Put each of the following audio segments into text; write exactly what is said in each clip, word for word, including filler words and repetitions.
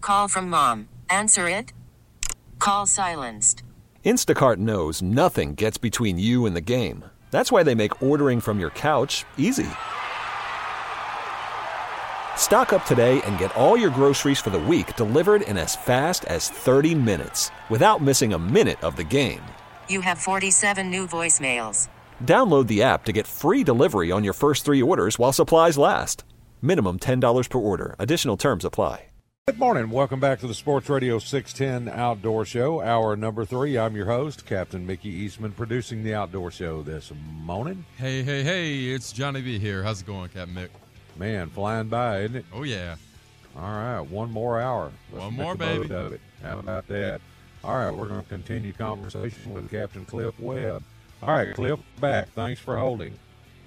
Call from mom. Answer it. Call silenced. Instacart knows nothing gets between you and the game. That's why they make ordering from your couch easy. Stock up today and get all your groceries for the week delivered in as fast as thirty minutes without missing a minute of the game. You have forty-seven new voicemails. Download the app to get free delivery on your first three orders while supplies last. Minimum ten dollars per order. Additional terms apply. Good morning. Welcome back to the Sports Radio six ten Outdoor Show, hour number three. I'm your host, Captain Mickey Eastman, producing the Outdoor Show this morning. Hey, hey, hey, it's Johnny B here. How's it going, Captain Mick? Man, flying by, isn't it? Oh, yeah. All right, one more hour. Let's one more, make a baby. boat of it. How about that? All right, we're going to continue conversation with Captain Cliff Webb. All right, Cliff, back. Thanks for holding.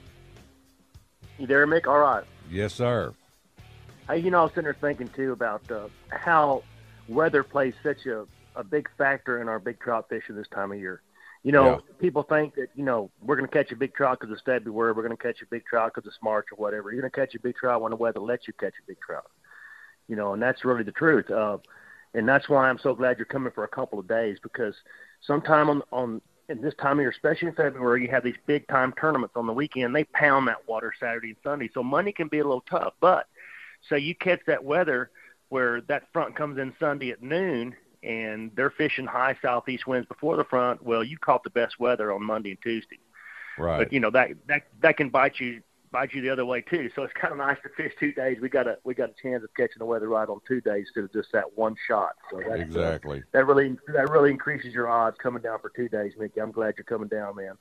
You there, Mick? All right. Yes, sir. Hey, you know, I was sitting there thinking, too, about uh, how weather plays such a, a big factor in our big trout fishing this time of year. You know, Yeah. people think that, you know, we're going to catch a big trout because it's February. We're going to catch a big trout because it's March or whatever. You're going to catch a big trout when the weather lets you catch a big trout. You know, and that's really the truth. Uh, and that's why I'm so glad you're coming for a couple of days, because sometime on, on in this time of year, especially in February, you have these big-time tournaments on the weekend. They pound that water Saturday and Sunday. So Monday can be a little tough. But so you catch that weather where that front comes in Sunday at noon, and they're fishing high southeast winds before the front. Well, you caught the best weather on Monday and Tuesday. Right. But, you know, that that that can bite you bite you the other way, too. So it's kind of nice to fish two days. We got a we got a chance of catching the weather right on two days instead of just that one shot. So that's, Exactly. Uh, that really that really increases your odds coming down for two days, Mickey. I'm glad you're coming down, man.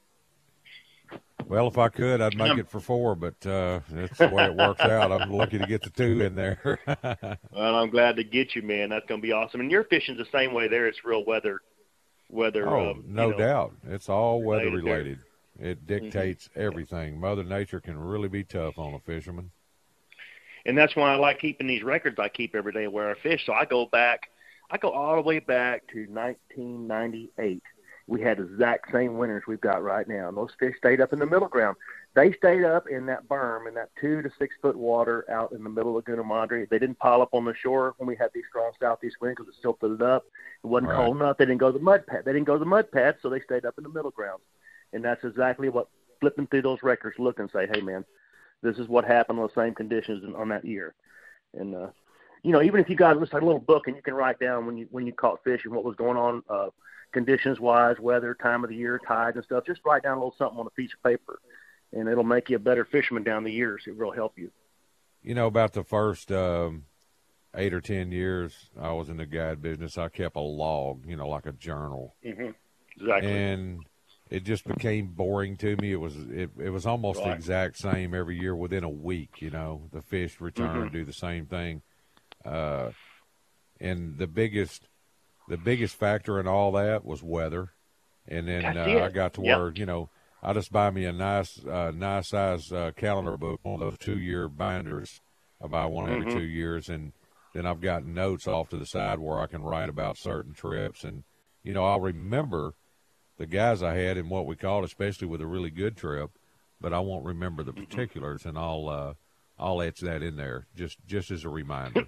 Well, if I could, I'd make it for four, but uh, that's the way it works out. I'm lucky to get the two in there. Well, I'm glad to get you, man. That's going to be awesome. And your fishing's the same way there. It's real weather. weather. Oh, um, no you know, doubt. It's all weather related there. related. It dictates Mm-hmm. everything. Mother Nature can really be tough on a fisherman. And that's why I like keeping these records I keep every day where I fish. So I go back, I go all the way back to nineteen ninety-eight. We had the exact same winters we've got right now. And those fish stayed up in the middle ground. They stayed up in that berm, in that two to six foot water out in the middle of Laguna Madre. They didn't pile up on the shore when we had these strong southeast winds because it silted it up. It wasn't Right. cold enough. They didn't go to the mud pad. They didn't go to the mud pad, so they stayed up in the middle ground. And that's exactly what flipping through those records look and say, hey, man, this is what happened on the same conditions on that year. And, uh, you know, even if you got just a little book and you can write down when you when you caught fish and what was going on, uh, conditions-wise, weather, time of the year, tides and stuff, just write down a little something on a piece of paper, and it'll make you a better fisherman down the years. It will help you. You know, about the first um, eight or ten years I was in the guide business, I kept a log, you know, like a journal. Mm-hmm. Exactly. And it just became boring to me. It was it, it was almost the Right. exact same every year within a week, you know. The fish return, Mhm. do the same thing. Uh, and the biggest the biggest factor in all that was weather. And then That's uh, it. I got to Yep. where, you know, I just buy me a nice uh, nice size uh, calendar book, one of those two-year binders. I buy one every Mhm. two years, and then I've got notes off to the side where I can write about certain trips. And, you know, I'll remember the guys I had and what we caught, especially with a really good trip, but I won't remember the particulars, and I'll uh, I'll etch that in there just, just as a reminder.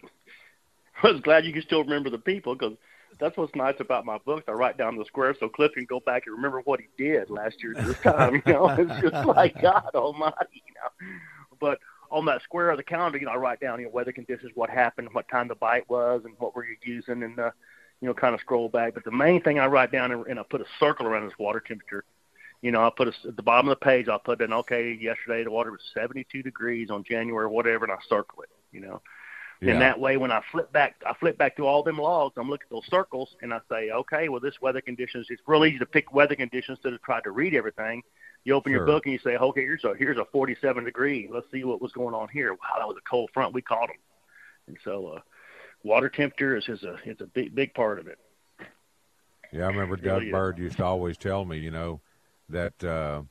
I was glad you can still remember the people, because that's what's nice about my books. I write down the square so Cliff can go back and remember what he did last year at this time. You know, it's just like God Almighty. You know, but on that square of the calendar, you know, I write down, you know, weather conditions, what happened, what time the bite was, and what were you using, and uh, you know, kind of scroll back. But the main thing I write down, and I put a circle around this water temperature. You know, I put a, at the bottom of the page, I'll put in, okay, yesterday the water was seventy-two degrees on January, whatever, and I circle it. You know. Yeah. And that way, when I flip back, I flip back through all them logs. I'm looking at those circles, and I say, okay, well, this weather conditions. It's real easy to pick weather conditions instead of try to read everything. You open Sure. your book and you say, okay, here's a here's a forty-seven degree. Let's see what was going on here. Wow, that was a cold front. We caught them. And so, uh, water temperature is, is a it's a big big part of it. Yeah, I remember It Doug really is. Bird used to always tell me, you know, that uh,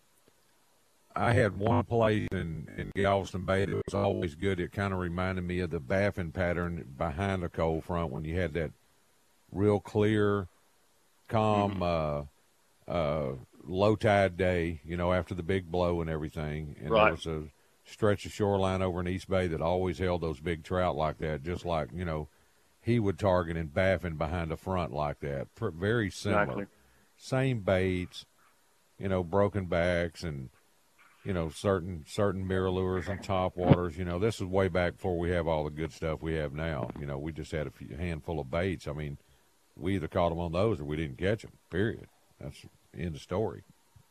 I had one place in, in Galveston Bay that was always good. It kind of reminded me of the Baffin pattern behind the cold front when you had that real clear, calm, Mm-hmm. uh, uh, low tide day, you know, after the big blow and everything. And Right. there was a stretch of shoreline over in East Bay that always held those big trout like that, just like, you know, he would target and baffin behind the front like that. Very similar. Exactly. Same baits, you know, broken backs and, you know, certain certain mirror lures and top waters. You know, this is way back before we have all the good stuff we have now. You know, we just had a few, handful of baits. I mean, we either caught them on those or we didn't catch them, period. That's the end of story.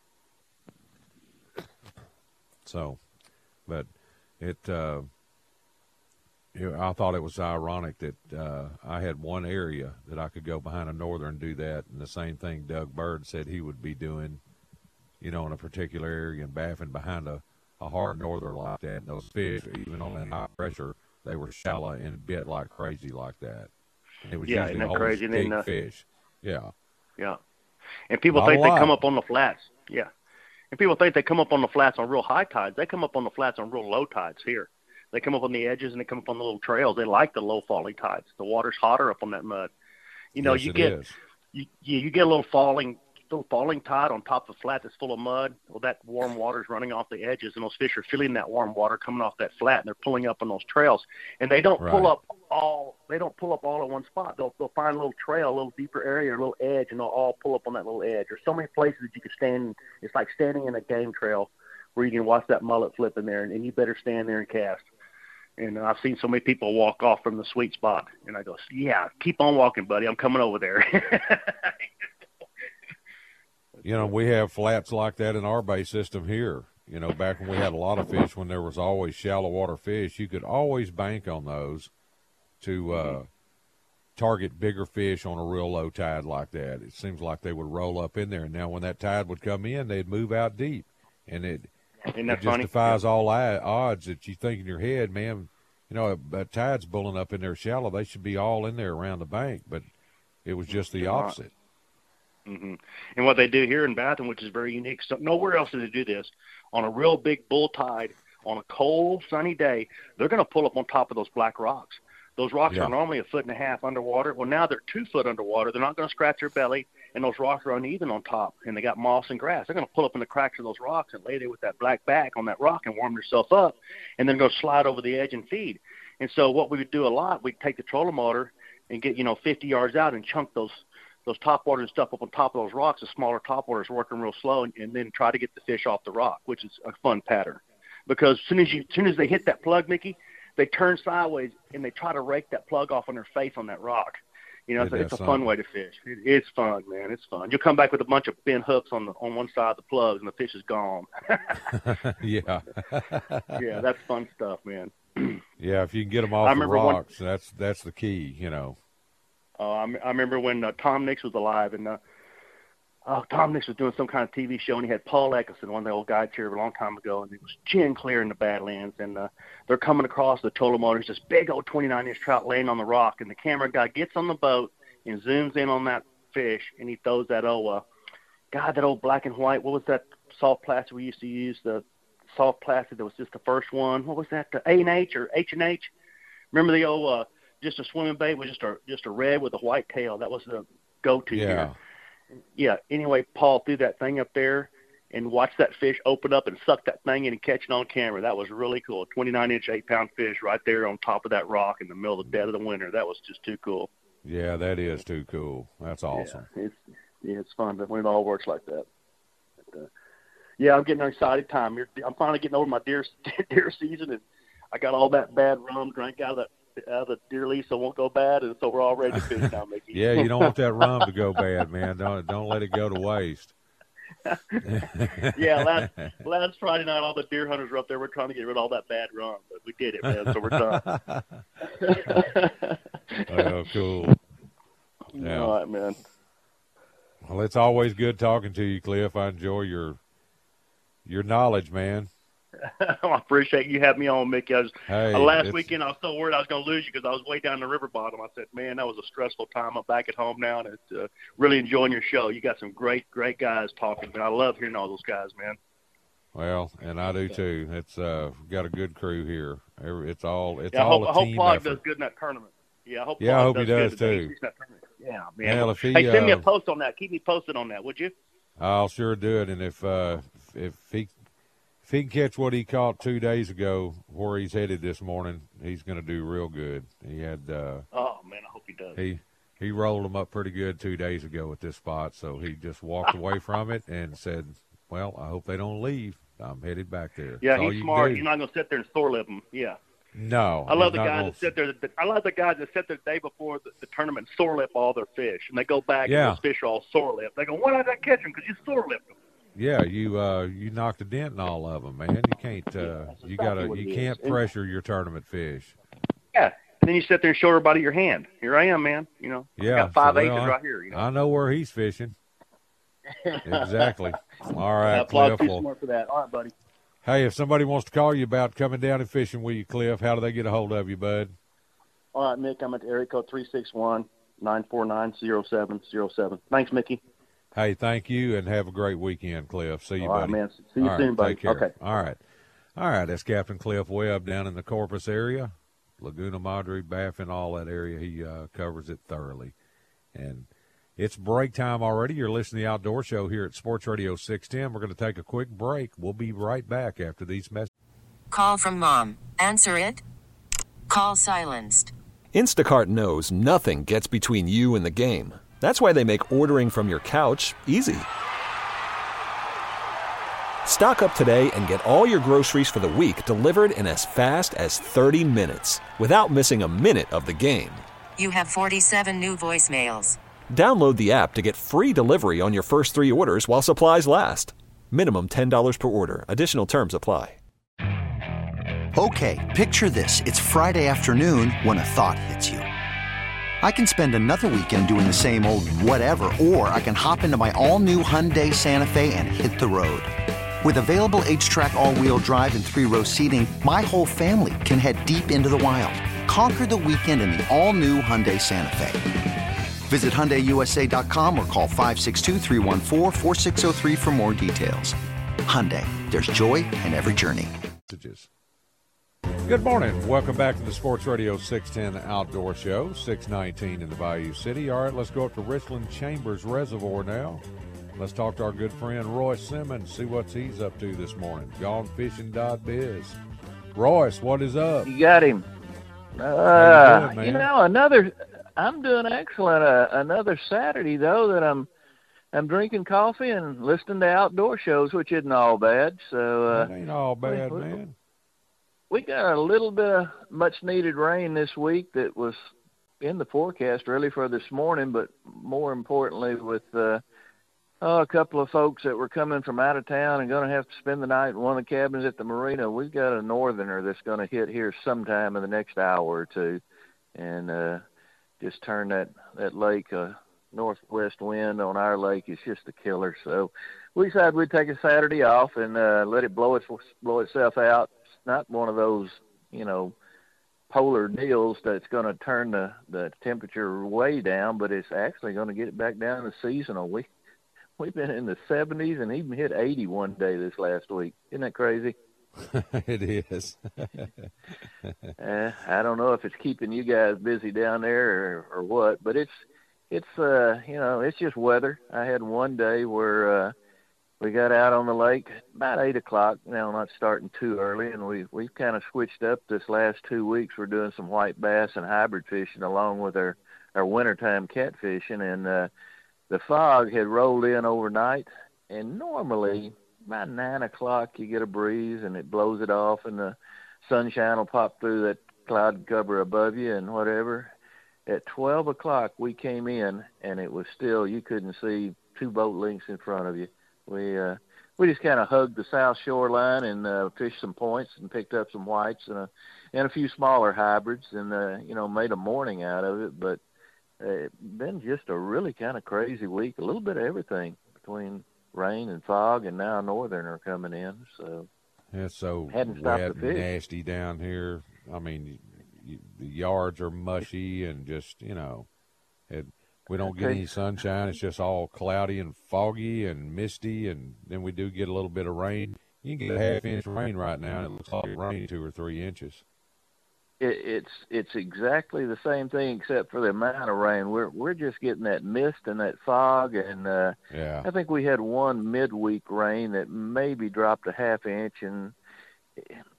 So, but it, uh, it, I thought it was ironic that uh, I had one area that I could go behind a northern and do that, and the same thing Doug Bird said he would be doing, you know, in a particular area and baffing behind a, a hard northern like that. And those fish, even on that high pressure, they were shallow and bit like crazy like that. And it was Yeah, usually isn't that whole crazy? And then, big uh, fish. Yeah. Yeah. And people Not think a they lot. come up on the flats. Yeah. And people think they come up on the flats on real high tides. They come up on the flats on real low tides here. They come up on the edges and they come up on the little trails. They like the low falling tides. The water's hotter up on that mud. You know, Yes, you it get is. you, you you get a little falling little falling tide on top of a flat that's full of mud. Well, that warm water's running off the edges, and those fish are feeling that warm water coming off that flat, and they're pulling up on those trails. And they don't pull Right. up all. They don't pull up all in one spot. They'll they'll find a little trail, a little deeper area, a little edge, and they'll all pull up on that little edge. There's so many places that you can stand. It's like standing in a game trail where you can watch that mullet flip in there, and, and you better stand there and cast. And uh, I've seen so many people walk off from the sweet spot, and I go, yeah, keep on walking, buddy. I'm coming over there. You know, we have flats like that in our bay system here. You know, back when we had a lot of fish, when there was always shallow water fish, you could always bank on those to uh, target bigger fish on a real low tide like that. It seems like they would roll up in there. And now when that tide would come in, they'd move out deep. And it, Isn't it that just funny? defies all I- odds that you think in your head, man, you know, a, a tide's pulling up in there shallow. They should be all in there around the bank. But it was just the They're not. opposite. hmm And what they do here in Batham, which is very unique, so nowhere else do they do this. On a real big bull tide, on a cold, sunny day, they're going to pull up on top of those black rocks. Those rocks Yeah. are normally a foot and a half underwater. Well, now they're two foot underwater. They're not going to scratch their belly, and those rocks are uneven on top, and they got moss and grass. They're going to pull up in the cracks of those rocks and lay there with that black back on that rock and warm themselves up, and then go slide over the edge and feed. And so what we would do a lot, we'd take the trolling motor and get, you know, fifty yards out and chunk those those top waters and stuff up on top of those rocks, the smaller top waters working real slow, and, and then try to get the fish off the rock, which is a fun pattern. Because as soon as you, as soon as they hit that plug, Mickey, they turn sideways and they try to rake that plug off on their face on that rock. You know, It it's, a, does it's a fun something. way to fish. It, it's fun, man. It's fun. You'll come back with a bunch of bent hooks on the on one side of the plugs, and the fish is gone. Yeah. Yeah, that's fun stuff, man. Yeah, if you can get them off I the remember one- rocks, that's that's the key, you know. Uh, I, I remember when uh, Tom Nix was alive, and uh, uh, Tom Nix was doing some kind of T V show, and he had Paul Eckerson, one of the old guides here a long time ago, and it was gin clear in the Badlands, and uh, they're coming across the trolling motors, this big old twenty-nine inch trout laying on the rock, and the camera guy gets on the boat and zooms in on that fish, and he throws that old, uh, God, that old black and white, what was that soft plastic we used to use, the soft plastic that was just the first one, what was that, the A and H or H and H? Remember the old, uh, just a swimming bait with just a just a red with a white tail. That was the go-to Yeah. here. Yeah. Anyway, Paul threw that thing up there and watched that fish open up and suck that thing in and catch it on camera. That was really cool. twenty-nine inch, eight pound fish right there on top of that rock in the middle of the dead of the winter. That was just too cool. Yeah, that is too cool. That's awesome. Yeah, it's yeah, it's fun when it all works like that. But, uh, yeah, I'm getting an excited time. You're, I'm finally getting over my deer deer season, and I got all that bad rum drank out of that. Out of the deer lease, so it won't go bad, and so we're all ready to fish now, Mickey. Yeah, you don't want that rum to go bad, man. Don't don't let it go to waste. Yeah, last last Friday night, all the deer hunters were up there. We're trying to get rid of all that bad rum, but we did it, man. So we're done. Oh, cool. Yeah. All right, man. Well, it's always good talking to you, Cliff. I enjoy your your knowledge, man. I appreciate you having me on, Mickey. I was, Hey, uh, last it's- weekend, I was so worried I was going to lose you because I was way down the river bottom. I said, man, that was a stressful time. I'm back at home now, and it's uh, really enjoying your show. You got some great, great guys talking, man. I love hearing all those guys, man. Well, and I do too. It's uh we've got a good crew here. Every- It's all it's Yeah, I all hope, a I hope team Plog effort. does good in that tournament. Yeah, I hope. Yeah, I Plog hope he does, does, good in too. that tournament. Yeah, man. Well, if he, hey, send me a uh, post on that. Keep me posted on that, would you? I'll sure do it. And if uh, if he if he can catch what he caught two days ago, where he's headed this morning, he's going to do real good. He had uh, Oh man, I hope he he rolled them up pretty good two days ago at this spot, so he just walked away from it and said, well, I hope they don't leave. I'm headed back there. Yeah, That's all he's you smart. do. He's not going to sit there and sore lip them. Yeah. No. I love he's the not guys gonna... that sit there. That, I love the guys that sit there the day before the, the tournament and sore lip all their fish, and they go back Yeah. and those fish are all sore lip. They go, why did I catch them? Because you sore lipped them. Yeah, you uh, you knocked a dent in all of them, man. You can't. Uh, Yeah, you exactly gotta. what You it can't is. And- pressure your tournament fish. Yeah. And then you sit there and show everybody your hand. Here I am, man. You know, Yeah, I got five so, aces well, I- right here. You know, I know where he's fishing. Exactly. All right, I applaud Cliff. you Well, smart for that. All right, buddy. hey, if somebody wants to call you about coming down and fishing with you, Cliff, how do they get a hold of you, bud? All right, Mick, I'm at the area code three six one, nine four nine, zero seven zero seven. Thanks, Mickey. Hey, thank you, and have a great weekend, Cliff. See you, All right, buddy. man. See you All soon, right, buddy. Take care. Okay. All right. All right, that's Captain Cliff Webb down in the Corpus area, Laguna Madre, Baffin, all that area. He uh, covers it thoroughly. And it's break time already. You're listening to the Outdoor Show here at Sports Radio six ten. We're going to take a quick break. We'll be right back after these messages. Call from mom. Answer it. Call silenced. Instacart knows nothing gets between you and the game. That's why they make ordering from your couch easy. Stock up today and get all your groceries for the week delivered in as fast as thirty minutes without missing a minute of the game. You have forty-seven new voicemails. Download the app to get free delivery on your first three orders while supplies last. Minimum ten dollars per order. Additional terms apply. Okay, picture this. It's Friday afternoon when a thought hits you. I can spend another weekend doing the same old whatever, or I can hop into my all-new Hyundai Santa Fe and hit the road. With available H-Track all-wheel drive and three-row seating, my whole family can head deep into the wild. Conquer the weekend in the all-new Hyundai Santa Fe. Visit Hyundai U S A dot com or call five six two, three one four, four six zero three for more details. Hyundai, there's joy in every journey. Good morning. Welcome back to the Sports Radio six ten Outdoor Show, six nineteen in the Bayou City. All right, let's go up to Richland Chambers Reservoir now. Let's talk to our good friend Royce Simmons, see what he's up to this morning. Gone fishing dot biz. Royce, what is up? You got him. How Uh, you doing, man? you know, another. I'm doing excellent. Uh, another Saturday though that I'm, I'm drinking coffee and listening to outdoor shows, which isn't all bad. So uh, That ain't all bad, we- man. we got a little bit of much needed rain this week that was in the forecast really for this morning, but more importantly with uh, oh, a couple of folks that were coming from out of town and going to have to spend the night in one of the cabins at the marina. We've got a northerner that's going to hit here sometime in the next hour or two and uh, just turn that, that lake, uh, northwest wind on our lake is just a killer. So we decided we'd take a Saturday off and uh, let it blow, its, blow itself out. It's not one of those, you know, polar deals that's going to turn the, the temperature way down, but it's actually going to get it back down to seasonal. We, we've been in the seventies and even hit eighty one day this last week. Isn't that crazy? It is. uh, I don't know if it's keeping you guys busy down there or, or what, but it's, it's, uh, you know, it's just weather. I had one day where, uh, we got out on the lake about eight o'clock. Now, not starting too early, and we we've kind of switched up this last two weeks. We're doing some white bass and hybrid fishing along with our our wintertime catfishing, and uh, the fog had rolled in overnight. And normally, about nine o'clock, you get a breeze and it blows it off, and the sunshine will pop through that cloud cover above you and whatever. At twelve o'clock, we came in, and it was still, you couldn't see two boat lengths in front of you. We uh, we just kind of hugged the south shoreline and uh, fished some points and picked up some whites and a, and a few smaller hybrids and, uh, you know, made a morning out of it. But uh, it's been just a really kind of crazy week, a little bit of everything between rain and fog, and now northern are coming in. So It's so Hadn't stopped wet the and fish. nasty down here. I mean, you, the yards are mushy and just, you know, it, we don't get Okay. any sunshine. It's just all cloudy and foggy and misty, and then we do get a little bit of rain. You can get a half inch of rain right now, and it looks like it rained two or three inches. It, it's it's exactly the same thing except for the amount of rain. We're we're just getting that mist and that fog, and uh, Yeah. I think we had one midweek rain that maybe dropped a half inch, and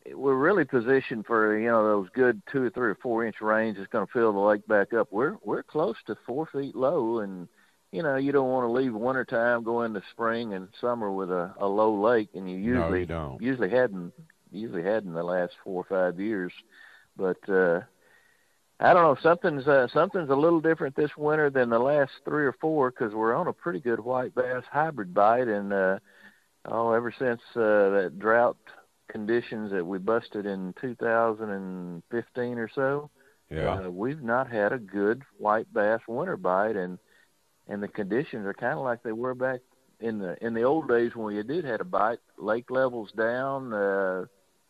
we're really positioned for, you know, those good two or three or four inch rains that's going to fill the lake back up. We're we're close to four feet low, and you know you don't want to leave wintertime, go into spring and summer with a, a low lake, and you usually no, you don't. usually hadn't usually had in the last four or five years. But uh, I don't know, something's uh, something's a little different this winter than the last three or four because we're on a pretty good white bass hybrid bite, and uh, oh, ever since uh, that drought conditions that we busted in two thousand fifteen or so, Yeah. uh, we've not had a good white bass winter bite, and and the conditions are kind of like they were back in the in the old days when you did had a bite. Lake levels down. Uh,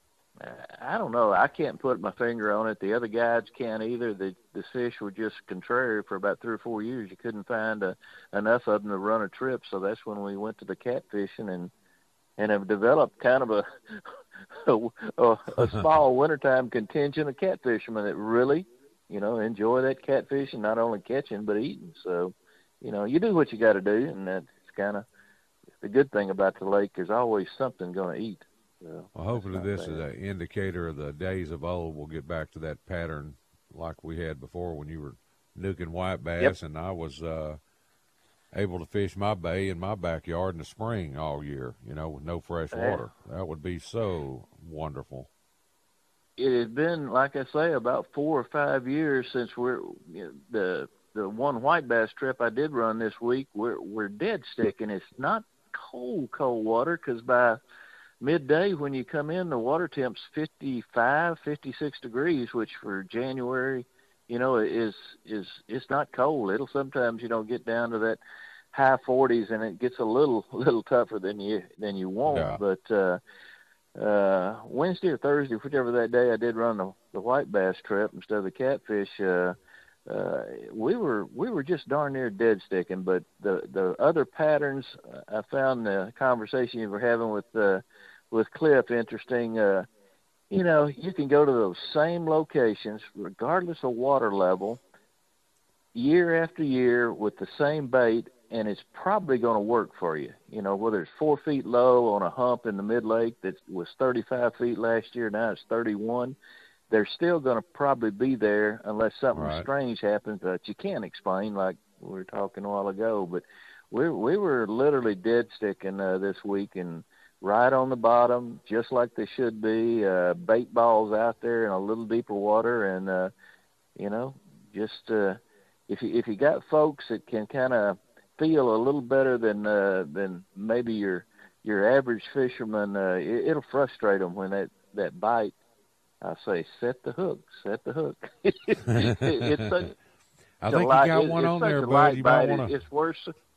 I don't know. I can't put my finger on it. The other guides can't either. The the fish were just contrary for about three or four years. You couldn't find a, enough of them to run a trip, so that's when we went to the catfishing and and have developed kind of a a, a, a small wintertime contingent of catfishermen that really, you know, enjoy that catfishing, not only catching but eating. So, you know, you do what you got to do, and that's kind of the good thing about the lake. There's always something going to eat. So well, hopefully this bad. is an indicator of the days of old. We'll get back to that pattern like we had before when you were nuking white bass, yep. and I was uh, able to fish my bay in my backyard in the spring all year, you know, with no fresh water. Yeah. That would be so wonderful. It has been, like I say, about four or five years since we're you know, the the one white bass trip I did run this week. We're we're dead sticking. It's not cold, cold water because by midday when you come in, the water temp's fifty-five, fifty-six degrees, which for January, you know, is is it's not cold. It'll sometimes, you know, get down to that high forties, and it gets a little little tougher than you than you want. Yeah. But uh, uh, Wednesday or Thursday, whichever that day, I did run the, the white bass trip instead of the catfish. Uh, uh, we were we were just darn near dead sticking. But the the other patterns, I found the conversation you were having with uh, with Cliff interesting. Uh, You know, you can go to those same locations, regardless of water level, year after year with the same bait, and it's probably going to work for you. You know, whether it's four feet low on a hump in the mid-lake that was thirty-five feet last year, now it's thirty-one, they're still going to probably be there unless something right. strange happens that you can't explain, like we were talking a while ago. But we we were literally dead sticking uh, this week, and right on the bottom, just like they should be, uh, bait balls out there in a little deeper water. And, uh, you know, just uh, if you if you got folks that can kind of feel a little better than uh, than maybe your your average fisherman, uh, it, it'll frustrate them when that, that bite, I say, set the hook, set the hook. it, it's such, I think light, you got it, one on there, bud. You might want to. It's worse.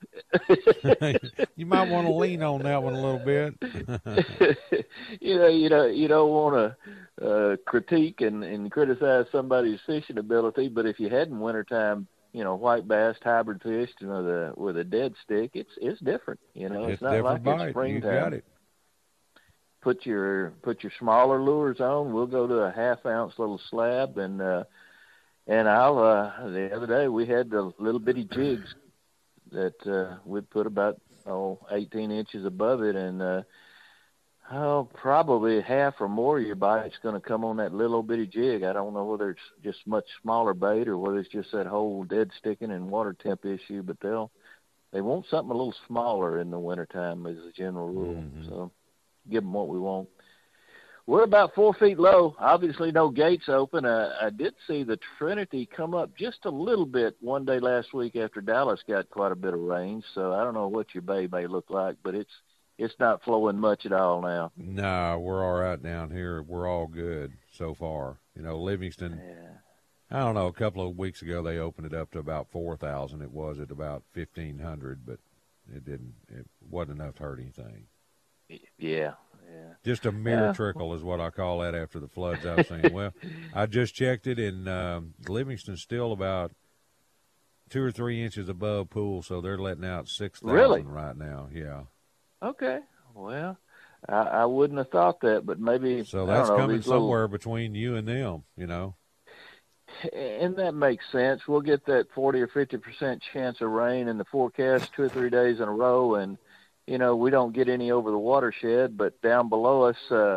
You might want to lean on that one a little bit. you know, you know, you don't want to uh, critique and, and criticize somebody's fishing ability, but if you had in wintertime, you know, white bass, hybrid fish, you know, the with a dead stick, it's it's different. You know, it's, it's not like bite. it's springtime. You got it. Put your put your smaller lures on. We'll go to a half ounce little slab, and uh, and I'll. Uh, the other day we had the little bitty jigs that uh, we'd put about oh eighteen inches above it, and uh, oh probably half or more of your bite's going to come on that little bitty jig. I don't know whether it's just much smaller bait or whether it's just that whole dead sticking and water temp issue, but they'll they want something a little smaller in the wintertime as a general rule. Mm-hmm. So give them what we want. We're about four feet low. Obviously, no gates open. Uh, I did see the Trinity come up just a little bit one day last week after Dallas got quite a bit of rain. So I don't know what your bay may look like, but it's it's not flowing much at all now. No, we're all right down here. We're all good so far. You know, Livingston. Yeah. I don't know. A couple of weeks ago, they opened it up to about four thousand. It was at about fifteen hundred, but it didn't. It wasn't enough to hurt anything. Yeah. Yeah. Just a mere yeah. trickle is what I call that after the floods. I was saying, well, I just checked it, and um, Livingston's still about two or three inches above pool, so they're letting out six thousand really? right now. Yeah. Okay. Well, I, I wouldn't have thought that, but maybe. So that's know, coming somewhere little... between you and them, you know. And that makes sense. We'll get that forty or fifty percent chance of rain in the forecast two or three days in a row, and you know, we don't get any over the watershed, but down below us, uh,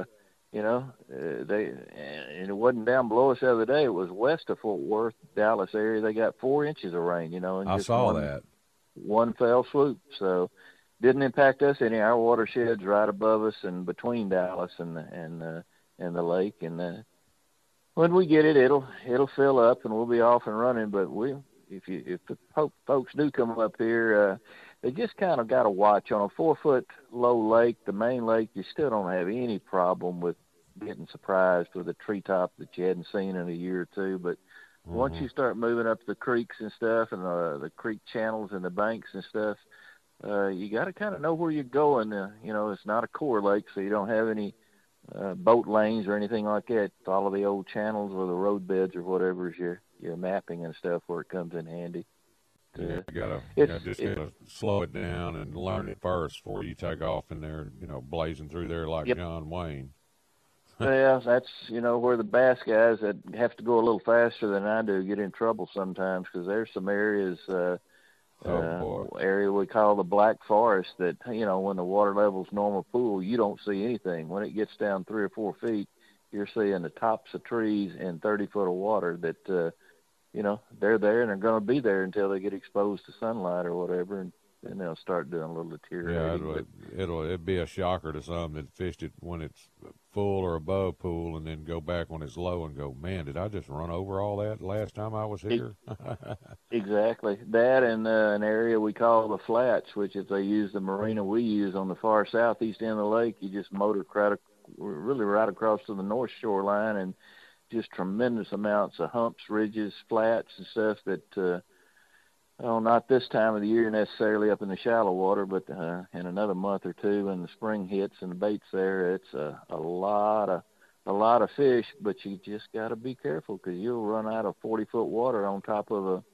you know, uh, they and it wasn't down below us the other day. It was west of Fort Worth, Dallas area. They got four inches of rain, you know, in I just saw one, that. one fell swoop. So didn't impact us any. Our watershed's right above us and between Dallas and the, and uh, and the lake. And uh, when we get it, it'll it'll fill up and we'll be off and running. But we, if you if the po- folks do come up here, uh, they just kind of got to watch on a four foot low lake, the main lake. You still don't have any problem with getting surprised with a treetop that you hadn't seen in a year or two. But mm-hmm. once you start moving up the creeks and stuff, and the the creek channels and the banks and stuff, uh, you got to kind of know where you're going. Uh, you know, it's not a core lake, so you don't have any uh, boat lanes or anything like that. Follow the old channels or the road beds or whatever is your your mapping and stuff where it comes in handy. Yeah, you gotta, you gotta just gotta slow it down and learn it first before you take off in there, you know, blazing through there like yep. John Wayne. Well, that's, you know, where the bass guys that have to go a little faster than I do get in trouble sometimes, because there's some areas, uh, oh, uh, area we call the Black Forest that, you know, when the water level's normal pool, you don't see anything. When it gets down three or four feet, you're seeing the tops of trees and thirty foot of water that, uh, you know, they're there and they're going to be there until they get exposed to sunlight or whatever, and then they'll start doing a little deteriorating. Yeah, it'll, but, it'll it'd be a shocker to some that fished it when it's full or above pool, and then go back when it's low and go, man, did I just run over all that last time I was here? Exactly. That and uh, an area we call the Flats, which if they use the marina we use on the far southeast end of the lake, you just motor right, really right across to the north shoreline, and just tremendous amounts of humps, ridges, flats, and stuff that, uh, oh, not this time of the year necessarily up in the shallow water, but uh, in another month or two when the spring hits and the bait's there, it's a, a lot of a lot of fish. But you just got to be careful, because you'll run out of forty foot water on top of a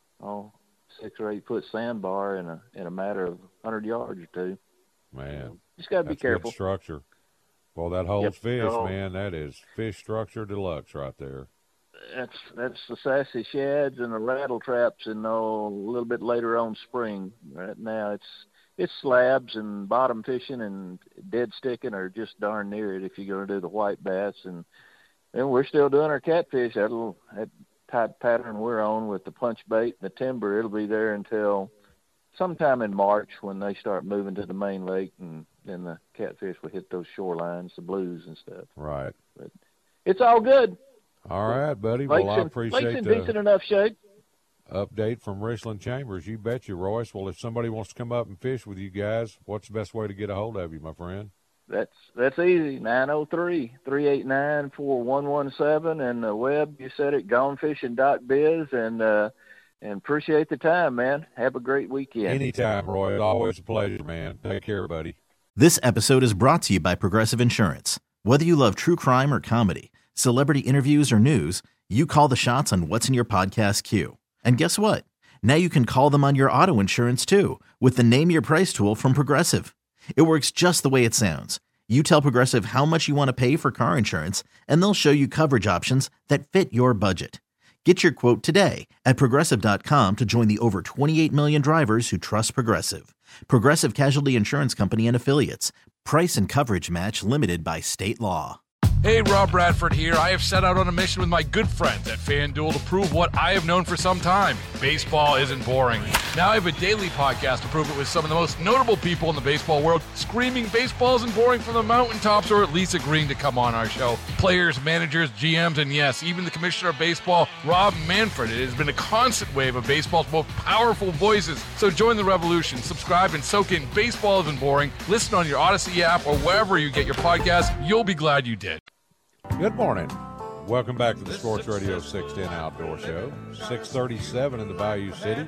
oh six or eight foot sandbar in a in a matter of hundred yards or two. Man, just got to be careful. Good structure. Well, that holds yep. fish, oh. man. That is fish structure deluxe right there. That's that's the sassy shads and the rattle traps, and oh, a little bit later on spring. Right now, it's it's slabs and bottom fishing and dead sticking, or just darn near it if you're going to do the white bass. And then we're still doing our catfish. That little that type pattern we're on with the punch bait and the timber, it'll be there until sometime in March when they start moving to the main lake, and then the catfish will hit those shorelines, the blues and stuff. Right. But it's all good. All right, buddy. Lake's well, I in, appreciate Lake's in the decent enough shape. Update from Richland Chambers. You bet you, Royce. Well, if somebody wants to come up and fish with you guys, what's the best way to get a hold of you, my friend? That's that's easy. nine oh three, three eight nine, four one one seven, and the web, you said it, gone fishing dot biz, and uh, and appreciate the time, man. Have a great weekend. Anytime, Roy. Always a pleasure, man. Take care, buddy. This episode is brought to you by Progressive Insurance. Whether you love true crime or comedy, celebrity interviews or news, you call the shots on what's in your podcast queue. And guess what? Now you can call them on your auto insurance too, with the Name Your Price tool from Progressive. It works just the way it sounds. You tell Progressive how much you want to pay for car insurance, and they'll show you coverage options that fit your budget. Get your quote today at Progressive dot com to join the over twenty-eight million drivers who trust Progressive. Progressive Casualty Insurance Company and Affiliates. Price and coverage match limited by state law. Hey, Rob Bradford here. I have set out on a mission with my good friends at FanDuel to prove what I have known for some time. Baseball isn't boring. Now I have a daily podcast to prove it with some of the most notable people in the baseball world, screaming baseball isn't boring from the mountaintops, or at least agreeing to come on our show. Players, managers, G Ms, and yes, even the commissioner of baseball, Rob Manfred. It has been a constant wave of baseball's most powerful voices. So join the revolution. Subscribe and soak in Baseball Isn't Boring. Listen on your Odyssey app or wherever you get your podcast. You'll be glad you did. Good morning. Welcome back to the Sports Radio six ten Outdoor Show. six thirty-seven in the Bayou City.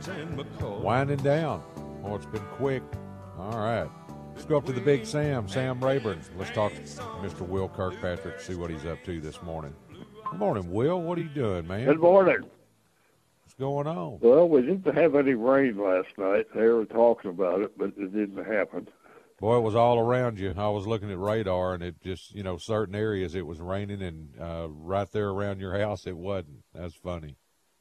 Winding down. Oh, it's been quick. All right. Let's go up to the Big Sam, Sam Rayburn. Let's talk to Mister Will Kirkpatrick, see what he's up to this morning. Good morning, Will. What are you doing, man? Good morning. What's going on? Well, we didn't have any rain last night. They were talking about it, but it didn't happen. Boy, it was all around you. I was looking at radar, and it just, you know, certain areas it was raining, and uh, right there around your house it wasn't. That's funny.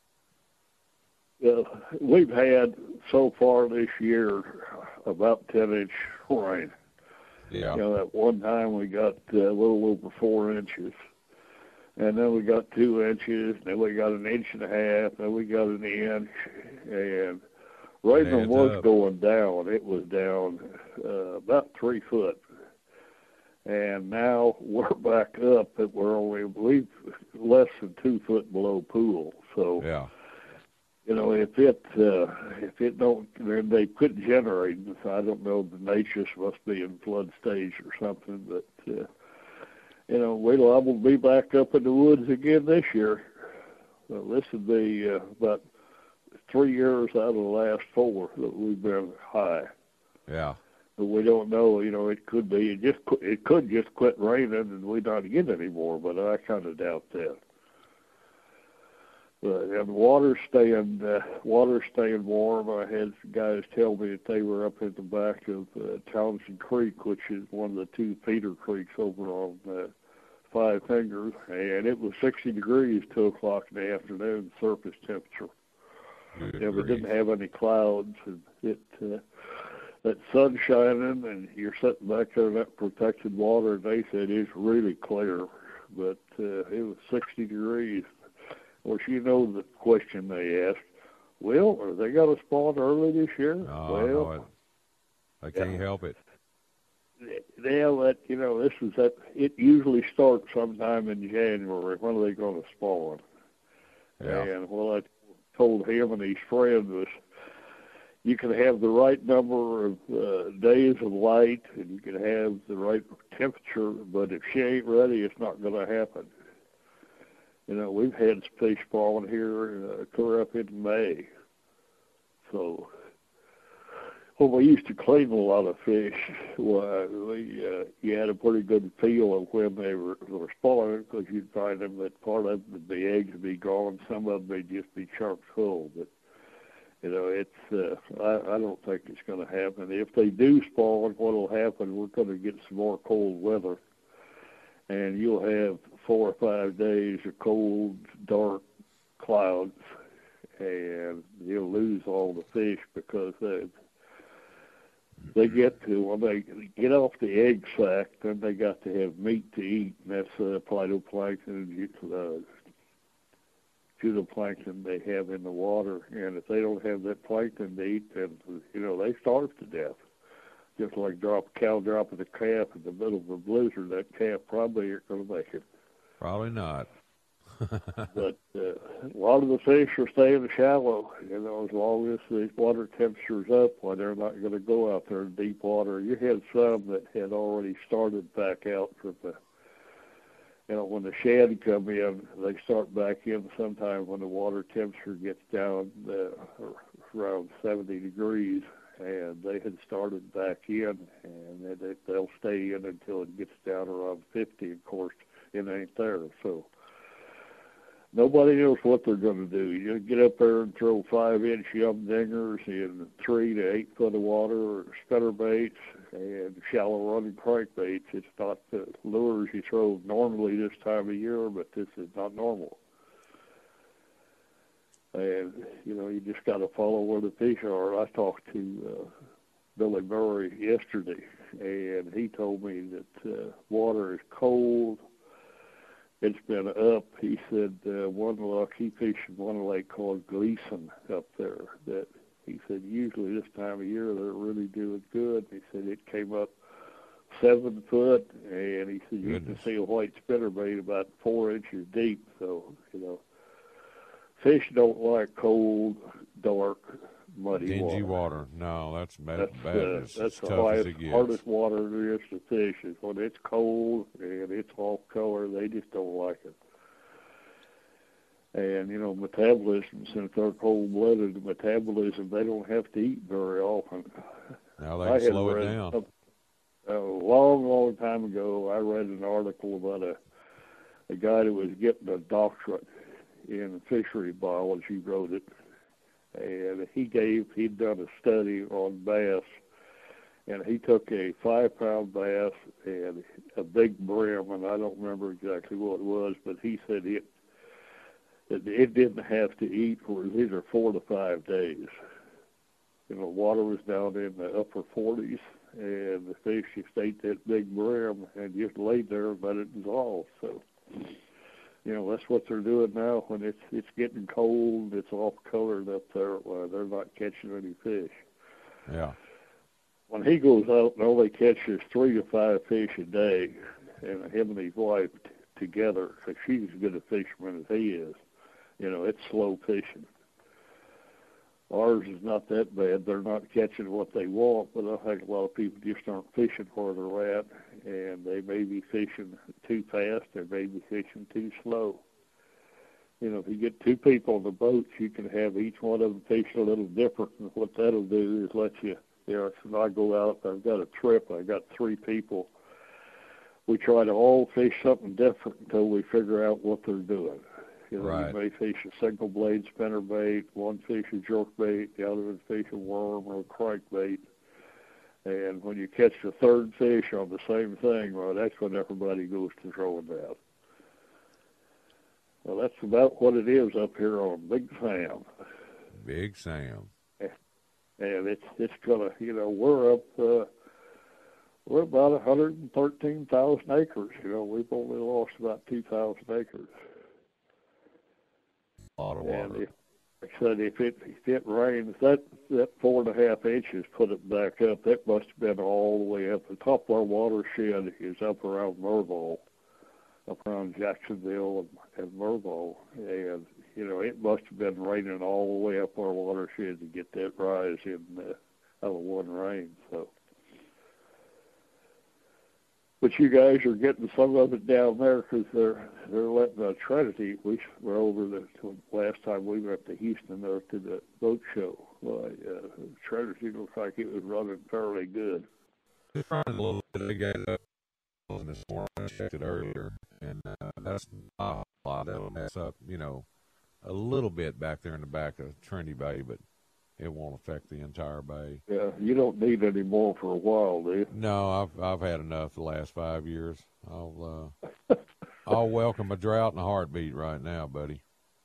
Uh, we've had so far this year about ten inch rain. Yeah. You know, that one time we got uh, a little over four inches. And then we got two inches, then we got an inch and a half, then we got an inch. And right when it was up. going down, it was down uh, about three foot. And now we're back up, and we're only, I believe, less than two foot below pool. So, Yeah. you know, if it uh, if it don't, then they quit generating. So I don't know, the Natchez must be in flood stage or something, but. Uh, You know, we're liable to be back up in the woods again this year. Well, this would be uh, about three years out of the last four that we've been high. Yeah. But we don't know. You know, it could be it just it could just quit raining and we not get any more. But I kind of doubt that. But and water staying uh, water staying warm. I had guys tell me that they were up at the back of uh, Townsend Creek, which is one of the two feeder creeks over on uh, Five Fingers, and it was sixty degrees two o'clock in the afternoon surface temperature. Good Yeah, we grief. didn't have any clouds, and it uh, that sun shining, and you're sitting back there in that protected water. And they said it's really clear, but uh, it was sixty degrees. Of course, you know the question they asked. Well, are they got to spawn early this year? Oh, well, no, it, I can't yeah. help it. They'll let you know. This is that. It usually starts sometime in January. When are they going to spawn? Yeah. And what I told him and his friend was, you can have the right number of uh, days of light, and you can have the right temperature, but if she ain't ready, it's not going to happen. You know, we've had fish spawn here uh, clear up in May. So, well, we used to clean a lot of fish. Well, we, uh, you had a pretty good feel of when they were, were spawning, because you'd find them that part of them, the eggs would be gone, some of them would just be chock full. But, you know, it's, uh, I, I don't think it's going to happen. If they do spawn, what will happen, we're going to get some more cold weather. And you'll have four or five days of cold, dark clouds, and you'll lose all the fish because they, they get to, when they get off the egg sac, then they got to have meat to eat, and that's uh, phytoplankton, uh, phytoplankton they have in the water. And if they don't have that plankton to eat, then, you know, they starve to death. Just like drop a cow dropping a calf in the middle of a blizzard, that calf probably ain't going to make it. Probably not. But uh, a lot of the fish are staying shallow. You know, as long as the water temperature's up, well, they're not going to go out there in deep water. You had some that had already started back out from the, you know, when the shad come in, they start back in sometime when the water temperature gets down uh, around seventy degrees. And they had started back in, and they, they'll stay in until it gets down around fifty. Of course, it ain't there. So nobody knows what they're going to do. You get up there and throw five-inch yum dingers in three to eight foot of water, or spinner baits, and shallow running crankbaits. It's not the lures you throw normally this time of year, but this is not normal. And, you know, you just got to follow where the fish are. I talked to uh, Billy Murray yesterday, and he told me that uh, water is cold. It's been up. He said uh, one luck, he fished one lake called Gleason up there, that he said usually this time of year they're really doing good. He said it came up seven foot, and he said you Goodness. can see a white spinnerbait about four inches deep. So, you know, fish don't like cold, dark, muddy Dingy water. water. No, that's bad. That's, bad. uh, It's that's as the tough as highest, it gets. hardest water there is to fish is when it's cold and it's off color. They just don't like it. And, you know, metabolism, since they're cold-blooded, metabolism, they don't have to eat very often. Now they I can had slow it read down. A, a long, long time ago, I read an article about a, a guy that was getting a doctorate in fishery biology, wrote it. And he gave, he'd done a study on bass, and he took a five-pound bass and a big brim, and I don't remember exactly what it was, but he said it it, it didn't have to eat for either four to five days. You know, water was down in the upper forties, and the fish just ate that big brim and just laid there and let it dissolve. So, you know, that's what they're doing now when it's it's getting cold, it's off colored up there. Well, they're not catching any fish. Yeah. When he goes out and only catches three to five fish a day, and him and his wife t- together, because she's as good a fisherman as he is, you know, it's slow fishing. Ours is not that bad. They're not catching what they want, but I think a lot of people just aren't fishing where they're at, and they may be fishing too fast, they may be fishing too slow. You know, if you get two people on the boat, you can have each one of them fish a little different, and what that'll do is let you, you know, if I go out, I've got a trip, I've got three people, we try to all fish something different until we figure out what they're doing. You know, right. You may fish a single blade spinnerbait, one fish a jerkbait, the other one fish a worm or a crankbait. And when you catch the third fish on the same thing, well, that's when everybody goes to throwing that. Well, that's about what it is up here on Big Sam. Big Sam. And it's it's gonna, you know, we're up, uh, we're about one hundred thirteen thousand acres. You know, we've only lost about two thousand acres. A lot of water. And if, like I said, if it if it rains, that that four and a half inches put it back up. That must have been all the way up. The top of our watershed is up around Merville, up around Jacksonville and, and Merville, and you know it must have been raining all the way up our watershed to get that rise in uh, out of one rain. So. But you guys are getting some of it down there because they're they're letting uh, Trinity. We were over the last time we went to Houston there to the boat show. Well, uh, Trinity looks like it was running fairly good. It's running a little bit. They got up this morning. I checked it earlier, and uh, that's not a lot. That'll mess up, you know, a little bit back there in the back of Trinity Bay, but it won't affect the entire bay. Yeah, you don't need any more for a while, do you? No, I've I've had enough the last five years. I'll uh, I'll welcome a drought in a heartbeat right now, buddy.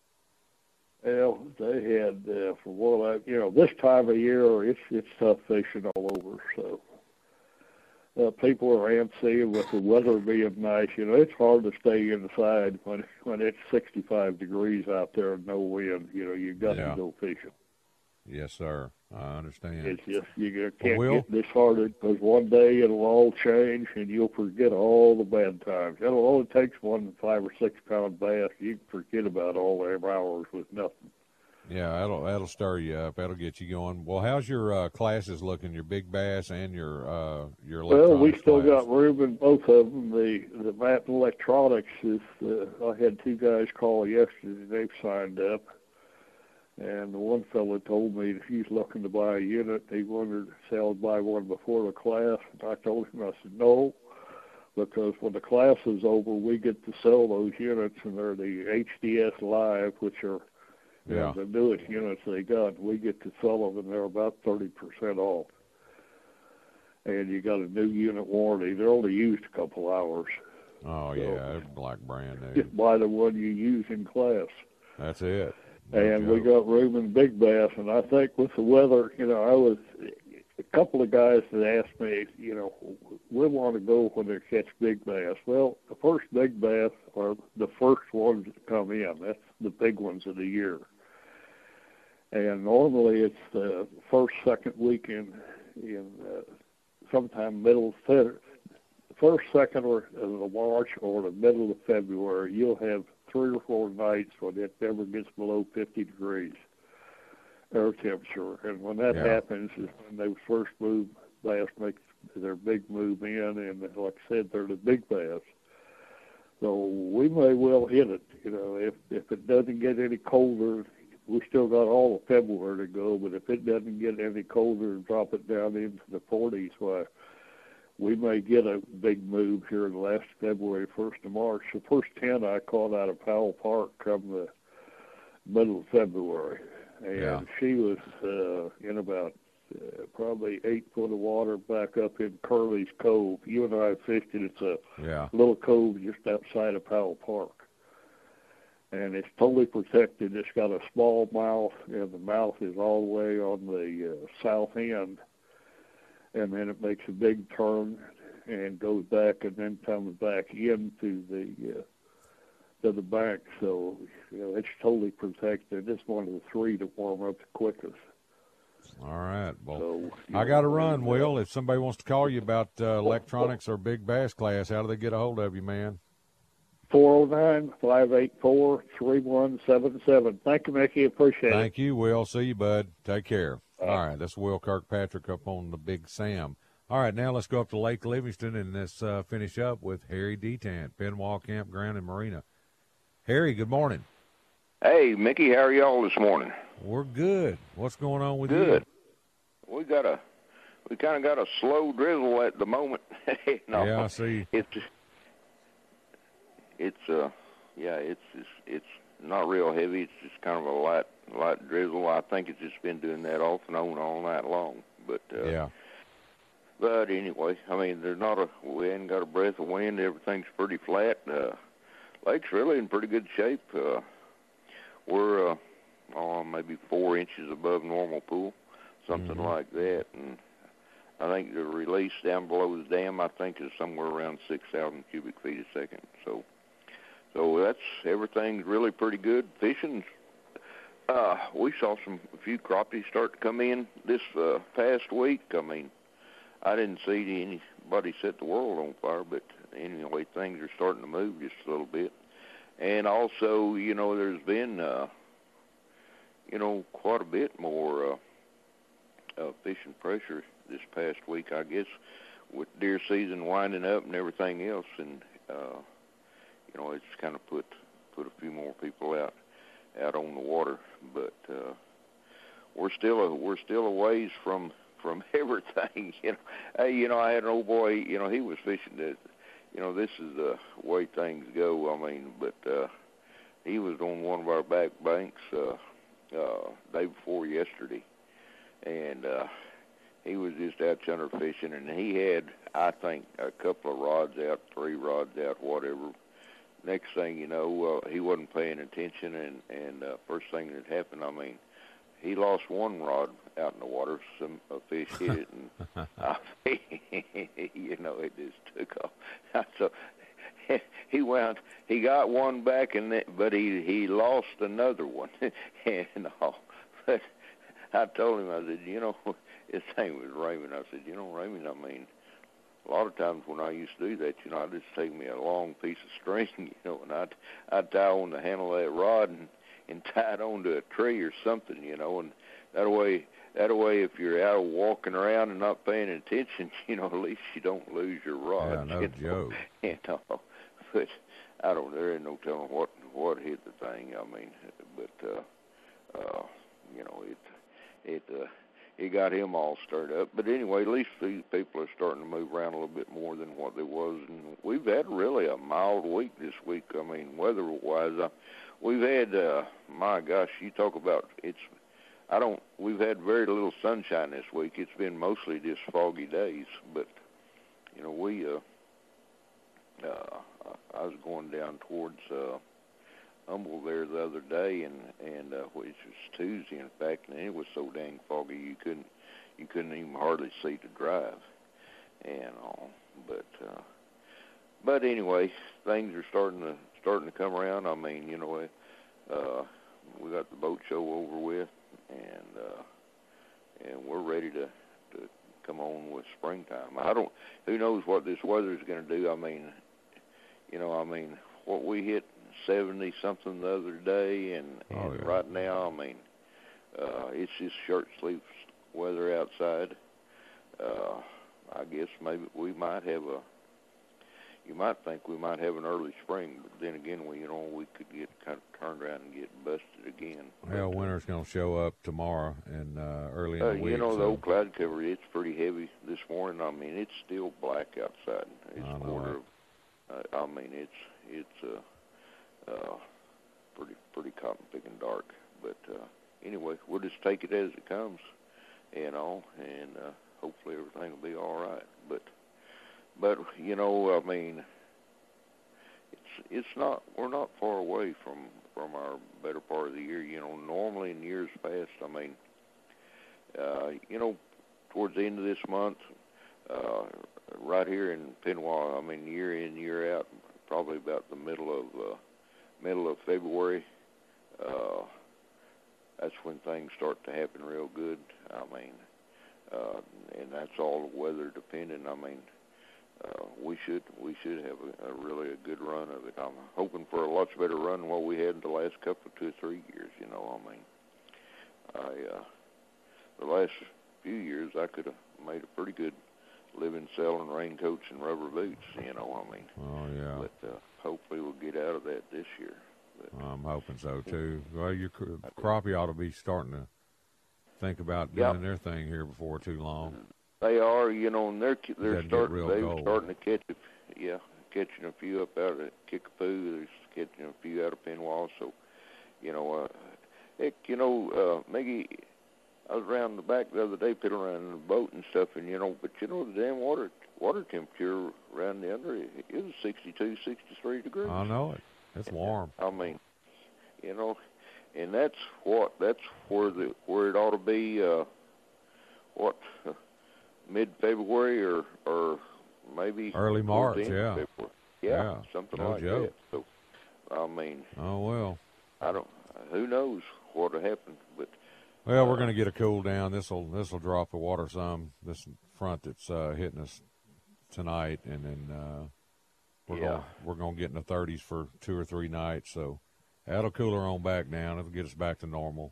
Well, they had uh, for what I, you know, this time of year it's it's tough fishing all over. So uh, people are antsy with the weather being nice. You know, it's hard to stay inside when when it's sixty-five degrees out there and no wind. You know, you got Yeah. to go fishing. Yes, sir. I understand. It's just you can't Will? get disheartened because one day it'll all change and you'll forget all the bad times. It'll only takes one five or six pound bass. You can forget about all them hours with nothing. Yeah, that'll that'll stir you up. That'll get you going. Well, how's your uh, classes looking? Your big bass and your uh, your electronics Well, we still class? got room in both of them. The the Matt Electronics is. Uh, I had two guys call yesterday. They've signed up. And the one fellow told me that he's looking to buy a unit. He wondered if I would buy one before the class. And I told him, I said, no, because when the class is over, we get to sell those units, and they're the H D S Live, which are you Yeah. know, the newest units they got. We get to sell them, and they're about thirty percent off. And you got a new unit warranty. They're only used a couple hours. Oh, So, yeah, they're like brand new. Just buy the one you use in class. That's it. No And joke. we got room in big bass, and I think with the weather, you know, I was a couple of guys that asked me, you know, we want to go when they catch big bass. Well, the first big bass are the first ones that come in. That's the big ones of the year. And normally it's the first, second weekend in uh, sometime middle of first, second or of March or the middle of February. You'll have three or four nights when it never gets below fifty degrees air temperature. And when that Yeah. happens is when they first move, bass make their big move in, and like I said, they're the big bass. So we may well hit it. You know, if if it doesn't get any colder, we still got all of February to go, but if it doesn't get any colder and drop it down into the forties, why, we may get a big move here in the last February, first of March. The first ten I caught out of Powell Park come the middle of February. And Yeah. she was uh, in about uh, probably eight foot of water back up in Curly's Cove. You and I fished it. It's a Yeah. little cove just outside of Powell Park. And it's totally protected. It's got a small mouth, and the mouth is all the way on the uh, south end. and then it makes a big turn and goes back and then comes back into the uh, to the bank. So, you know, it's totally protected. It's one of the three to warm up the quickest. All right. Well, so, I got to know, run, and, Will. If somebody wants to call you about uh, electronics or big bass class, how do they get a hold of you, man? four oh nine, five eight four, three one seven seven. Thank you, Mickey. Appreciate Thank it. Thank you, Will. See you, bud. Take care. All right. That's Will Kirkpatrick up on the Big Sam. All right, now let's go up to Lake Livingston and let's uh, finish up with Harry Detant, Penwall Campground and Marina. Harry, good morning. Hey, Mickey, how are y'all this morning? We're good. What's going on with good. you? Good. We got a, we kind of got a slow drizzle at the moment. no, yeah, I see. It's, it's, uh, yeah, it's, it's, it's not real heavy. It's just kind of a light, light drizzle. I think it's just been doing that off and on all night long. But uh, yeah. But anyway, I mean, there's not a, we hadn't got a breath of wind. Everything's pretty flat. Uh, lake's really in pretty good shape. Uh, we're, uh, oh, maybe four inches above normal pool, something mm-hmm. like that. And I think the release down below the dam, I think, is somewhere around six thousand cubic feet a second. So, so that's, everything's really pretty good. Fishing, uh, we saw some, a few crappies start to come in this uh, past week. I mean, I didn't see anybody set the world on fire, but anyway, things are starting to move just a little bit. And also, you know, there's been, uh, you know, quite a bit more uh, uh, fishing pressure this past week, I guess, with deer season winding up and everything else. And, uh, you know, it's kind of put put a few more people out out on the water. But uh, we're still a, we're still a ways from from everything, you know. Hey, you know, I had an old boy, you know, he was fishing that, you know, this is the way things go, I mean, but uh, he was on one of our back banks uh, uh, day before yesterday, and uh, he was just out chunner fishing, and he had, I think, a couple of rods out, three rods out, whatever. Next thing you know, uh, he wasn't paying attention, and, and uh, first thing that happened, I mean, he lost one rod out in the water. Some a fish hit it, and uh, you know, it just took off. So he wound. He got one back, and but he he lost another one, and all. But I told him, I said, you know, his name was Raymond. I said, you know, Raymond, I mean, a lot of times when I used to do that, you know, I'd just take me a long piece of string, you know, and I'd I'd tie on the handle of that rod and. and tied onto a tree or something, you know, and that way, that way, if you're out walking around and not paying attention, you know, at least you don't lose your rod. Yeah, no you joke. Know? You know, but I don't. There ain't no telling what what hit the thing. I mean, but uh, uh, you know, it it uh, it got him all stirred up. But anyway, at least these people are starting to move around a little bit more than what they was, and we've had really a mild week this week. I mean, weather-wise. I, We've had, uh, my gosh, you talk about, it's, I don't, we've had very little sunshine this week. It's been mostly just foggy days, but, you know, we, uh, uh, I was going down towards, uh, Humble there the other day, and, and, uh, which was Tuesday, in fact, and it was so dang foggy you couldn't, you couldn't even hardly see to drive, and all, but, uh, but anyway, things are starting to, starting to come around. I mean, you know, uh, we got the boat show over with, and uh, and we're ready to, to come on with springtime. I don't, who knows what this weather is going to do. I mean, you know, I mean, what we hit seventy something the other day, and, and oh, yeah. right now, I mean, uh, it's just shirt sleeves weather outside. Uh, I guess maybe we might have a. You might think we might have an early spring, but then again, we you know we could get kind of turned around and get busted again. Well, winter's going to show up tomorrow and uh, early in uh, the week. You know, so. the old cloud cover, it's pretty heavy this morning. I mean, it's still black outside. It's I know quarter. Of, uh, I mean, it's it's uh, uh, pretty pretty cotton picking dark. But uh, anyway, we'll just take it as it comes, you know, and uh, hopefully everything will be all right. But. But, you know, I mean, it's it's not, we're not far away from, from our better part of the year. You know, normally in years past, I mean, uh, you know, towards the end of this month, uh, right here in Pennwall, I mean, year in, year out, probably about the middle of uh, middle of February, uh, that's when things start to happen real good. I mean, uh, and that's all weather dependent. I mean, uh, we should we should have a, a really a good run of it. I'm hoping for a lots better run than what we had in the last couple of two or three years. You know, I mean, I uh, the last few years I could have made a pretty good living selling raincoats and rubber boots. You know, I mean. Oh yeah. But uh, hopefully we'll get out of that this year. But, I'm hoping so too. Well, your crappie ought to be starting to think about doing yep. their thing here before too long. They are, you know, and they're they're starting they're gold. starting to catch a, yeah, catching a few up out of Kickapoo. They're catching a few out of Pennwall. So, you know, uh, heck, you know, uh, Miggy, I was around the back the other day, piddling around in the boat and stuff, and you know, but you know, the damn water water temperature around the under it was sixty-two, sixty-three degrees. I know it. It's warm. I mean, you know, and that's what that's where the where it ought to be. Uh, what uh, mid-February or or maybe early March? Yeah. Yeah, yeah, something no like joke. that. So, I mean, oh well. I don't. Who knows what'll happen? But well, uh, we're going to get a cool down. This will this will drop the water some. This front that's uh, hitting us tonight, and then. Uh, We're yeah. gonna we're gonna get in the thirties for two or three nights, so that'll cool her on back down. It'll get us back to normal.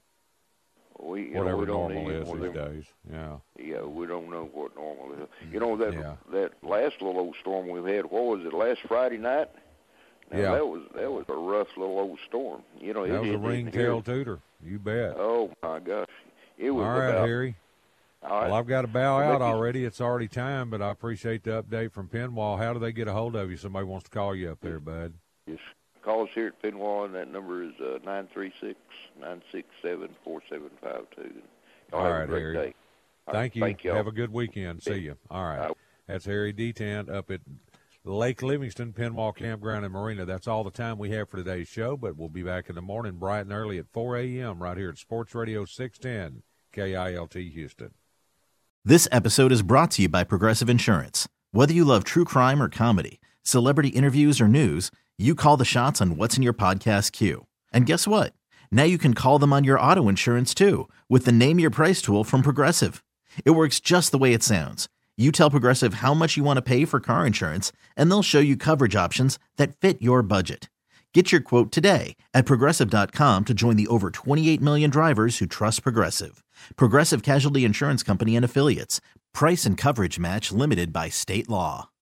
We, whatever know, we don't normal need is these them. days. Yeah. Yeah, we don't know what normal is. You know that yeah. that last little old storm we had. What was it? Last Friday night. Now, yeah. That was that was a rough little old storm. You know, that it, was it, a ringtail tutor. You bet. Oh my gosh, it was. All right, about, Harry. All right. Well, I've got to bow out you, already. It's already time, but I appreciate the update from Pennwall. How do they get a hold of you? Somebody wants to call you up there, bud. Just call us here at Pennwall, and that number is uh, nine three six, nine six seven, four seven five two. All have right, a great Harry. Day. All Thank right, you. Thank you. Have a good weekend. See you. All right. That's Harry Detant up at Lake Livingston, Pennwall Campground and Marina. That's all the time we have for today's show, but we'll be back in the morning bright and early at four a.m. right here at Sports Radio six ten K I L T Houston. This episode is brought to you by Progressive Insurance. Whether you love true crime or comedy, celebrity interviews or news, you call the shots on what's in your podcast queue. And guess what? Now you can call them on your auto insurance too with the Name Your Price tool from Progressive. It works just the way it sounds. You tell Progressive how much you want to pay for car insurance, and they'll show you coverage options that fit your budget. Get your quote today at Progressive dot com to join the over twenty-eight million drivers who trust Progressive. Progressive Casualty Insurance Company and Affiliates. Price and coverage match limited by state law.